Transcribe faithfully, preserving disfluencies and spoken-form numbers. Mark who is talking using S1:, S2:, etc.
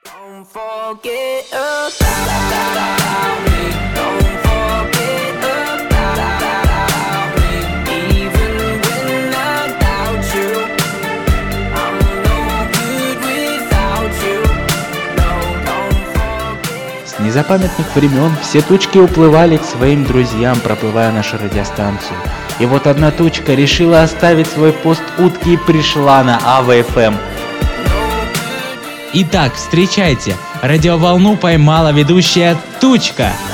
S1: Don't forget about me. Don't forget about me. Even when I doubt you, I'm no good without you. No, don't forget.
S2: С незапамятных времен все тучки уплывали к своим друзьям, проплывая нашу радиостанцию. И вот одна тучка решила оставить свой пост утки и пришла на АВ-ФМ.
S3: Итак, встречайте, радиоволну поймала ведущая Тучка.